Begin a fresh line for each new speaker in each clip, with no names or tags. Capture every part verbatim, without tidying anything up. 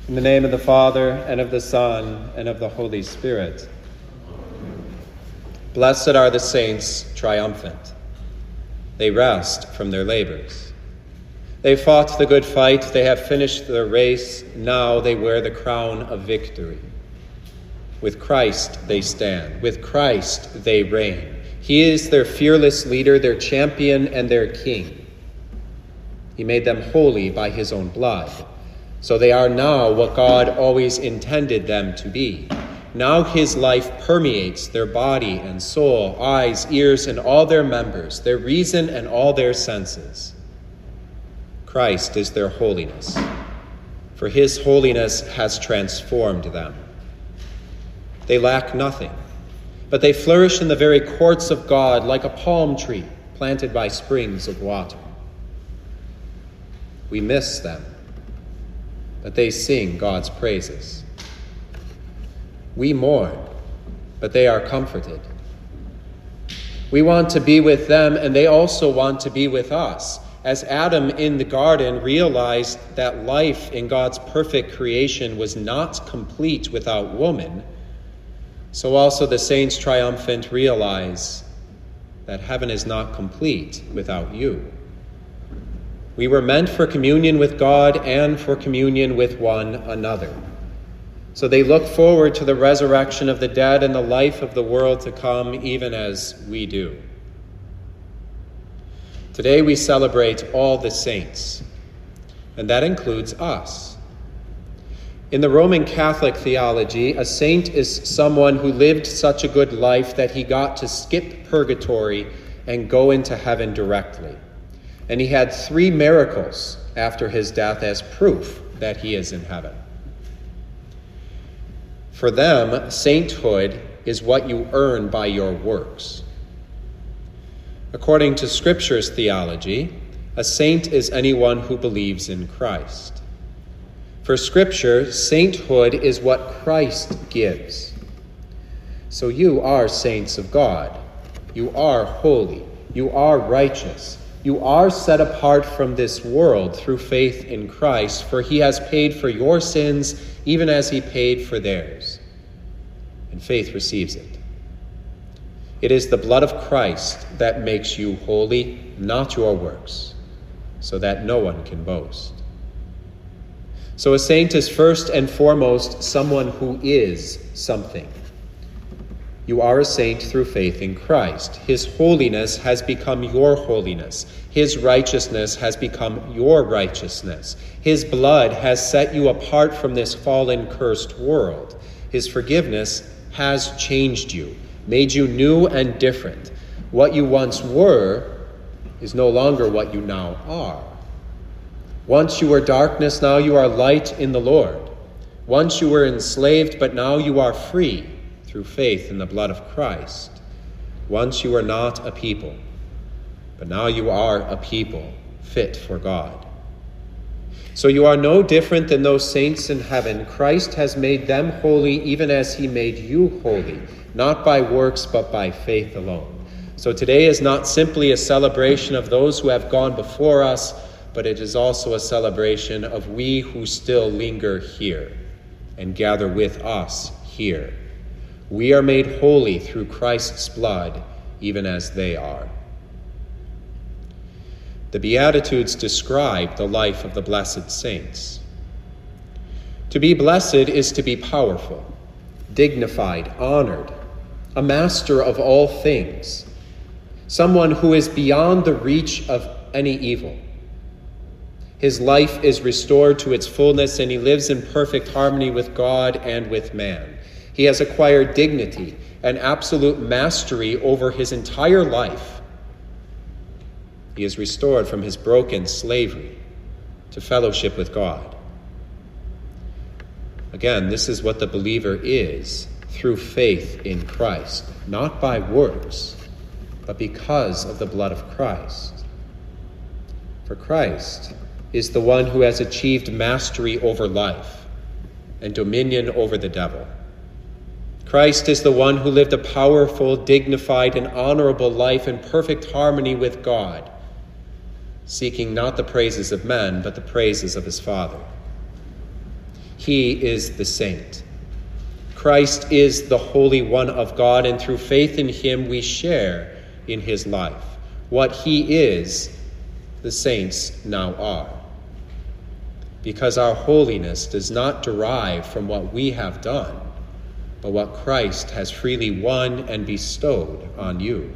In the name of the Father, and of the Son, and of the Holy Spirit. Blessed are the saints triumphant. They rest from their labors. They fought the good fight, they have finished their race, now they wear the crown of victory. With Christ they stand, with Christ they reign. He is their fearless leader, their champion, and their king. He made them holy by his own blood. So they are now what God always intended them to be. Now his life permeates their body and soul, eyes, ears, and all their members, their reason and all their senses. Christ is their holiness, for his holiness has transformed them. They lack nothing, but they flourish in the very courts of God like a palm tree planted by springs of water. We miss them, but they sing God's praises. We mourn, but they are comforted. We want to be with them, and they also want to be with us. As Adam in the garden realized that life in God's perfect creation was not complete without woman, so also the saints triumphant realize that heaven is not complete without you. We were meant for communion with God and for communion with one another. So they look forward to the resurrection of the dead and the life of the world to come, even as we do. Today we celebrate all the saints, and that includes us. In the Roman Catholic theology, a saint is someone who lived such a good life that he got to skip purgatory and go into heaven directly. And he had three miracles after his death as proof that he is in heaven. For them, sainthood is what you earn by your works. According to Scripture's theology, a saint is anyone who believes in Christ. For Scripture, sainthood is what Christ gives. So you are saints of God. You are holy. You are righteous. You are set apart from this world through faith in Christ, for he has paid for your sins even as he paid for theirs. And faith receives it. It is the blood of Christ that makes you holy, not your works, so that no one can boast. So a saint is first and foremost someone who is something. You are a saint through faith in Christ. His holiness has become your holiness. His righteousness has become your righteousness. His blood has set you apart from this fallen, cursed world. His forgiveness has changed you, made you new and different. What you once were is no longer what you now are. Once you were darkness, now you are light in the Lord. Once you were enslaved, but now you are free through faith in the blood of Christ. Once you were not a people, but now you are a people fit for God. So you are no different than those saints in heaven. Christ has made them holy even as he made you holy, not by works but by faith alone. So today is not simply a celebration of those who have gone before us, but it is also a celebration of we who still linger here and gather with us here. We are made holy through Christ's blood, even as they are. The Beatitudes describe the life of the blessed saints. To be blessed is to be powerful, dignified, honored, a master of all things, someone who is beyond the reach of any evil. His life is restored to its fullness, and he lives in perfect harmony with God and with man. He has acquired dignity and absolute mastery over his entire life. He is restored from his broken slavery to fellowship with God. Again, this is what the believer is through faith in Christ, not by works, but because of the blood of Christ. For Christ is the one who has achieved mastery over life and dominion over the devil. Christ is the one who lived a powerful, dignified, and honorable life in perfect harmony with God, seeking not the praises of men, but the praises of his Father. He is the saint. Christ is the Holy One of God, and through faith in him we share in his life. What he is, the saints now are. Because our holiness does not derive from what we have done, but what Christ has freely won and bestowed on you.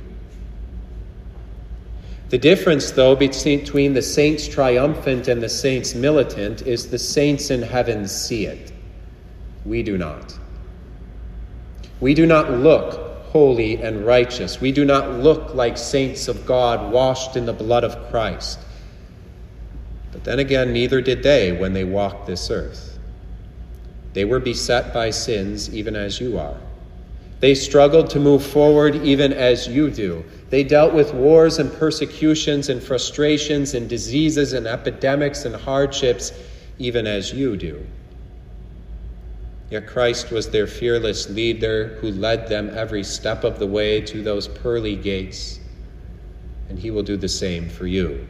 The difference, though, between the saints triumphant and the saints militant is the saints in heaven see it. We do not. We do not look holy and righteous. We do not look like saints of God washed in the blood of Christ. But then again, neither did they when they walked this earth. They were beset by sins even as you are. They struggled to move forward even as you do. They dealt with wars and persecutions and frustrations and diseases and epidemics and hardships even as you do. Yet Christ was their fearless leader who led them every step of the way to those pearly gates, and he will do the same for you.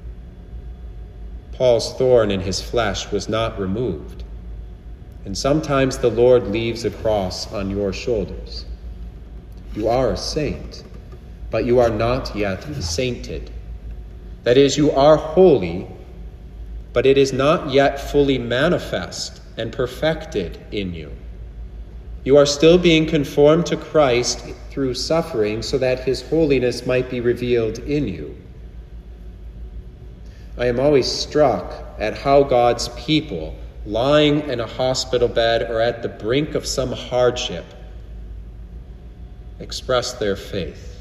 Paul's thorn in his flesh was not removed, and sometimes the Lord leaves a cross on your shoulders. You are a saint, but you are not yet sainted. That is, you are holy, but it is not yet fully manifest and perfected in you. You are still being conformed to Christ through suffering so that his holiness might be revealed in you. I am always struck at how God's people, lying in a hospital bed or at the brink of some hardship, express their faith.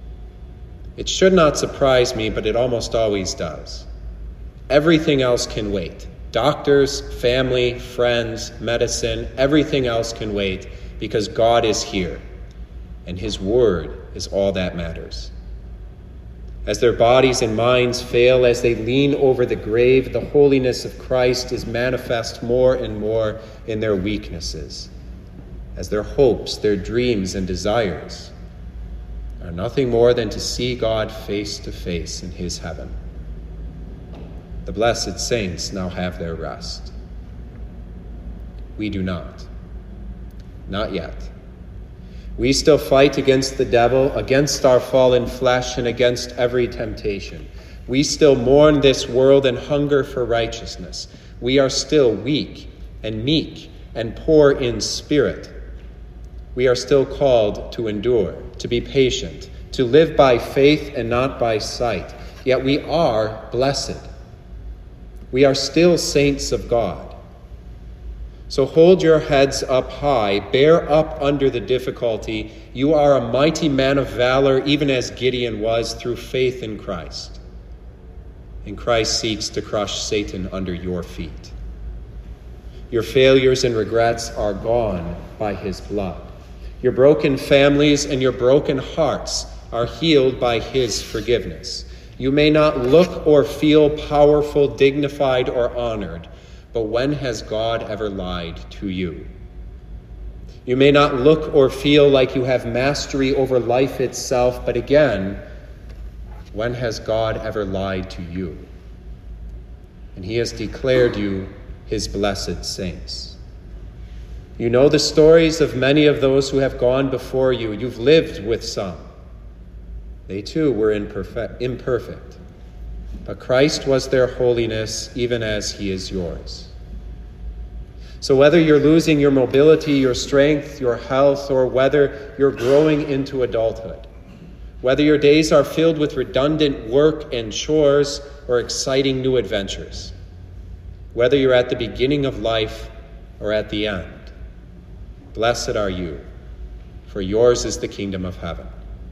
It should not surprise me, but it almost always does. Everything else can wait. Doctors, family, friends, medicine, everything else can wait because God is here, and his word is all that matters. As their bodies and minds fail, as they lean over the grave, the holiness of Christ is manifest more and more in their weaknesses, as their hopes, their dreams, and desires are nothing more than to see God face to face in his heaven. The blessed saints now have their rest. We do not. Not yet. We still fight against the devil, against our fallen flesh, and against every temptation. We still mourn this world and hunger for righteousness. We are still weak and meek and poor in spirit. We are still called to endure, to be patient, to live by faith and not by sight. Yet we are blessed. We are still saints of God. So hold your heads up high, bear up under the difficulty. You are a mighty man of valor, even as Gideon was, through faith in Christ. And Christ seeks to crush Satan under your feet. Your failures and regrets are gone by his blood. Your broken families and your broken hearts are healed by his forgiveness. You may not look or feel powerful, dignified, or honored, but when has God ever lied to you? You may not look or feel like you have mastery over life itself, but again, when has God ever lied to you? And he has declared you his blessed saints. You know the stories of many of those who have gone before you. You've lived with some. They too were imperfect, imperfect, but Christ was their holiness even as he is yours. So whether you're losing your mobility, your strength, your health, or whether you're growing into adulthood, whether your days are filled with redundant work and chores or exciting new adventures, whether you're at the beginning of life or at the end, blessed are you, for yours is the kingdom of heaven.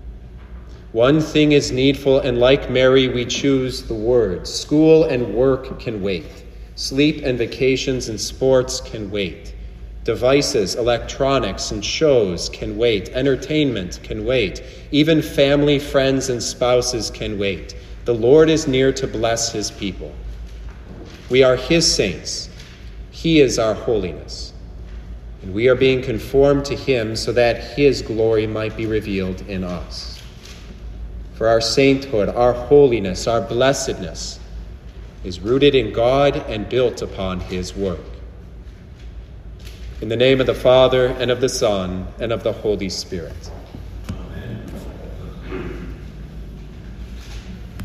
One thing is needful, and like Mary, we choose the word. School and work can wait. Sleep and vacations and sports can wait. Devices, electronics, and shows can wait. Entertainment can wait. Even family, friends, and spouses can wait. The Lord is near to bless his people. We are his saints. He is our holiness. And we are being conformed to him so that his glory might be revealed in us. For our sainthood, our holiness, our blessedness is rooted in God and built upon his work. In the name of the Father, and of the Son, and of the Holy Spirit.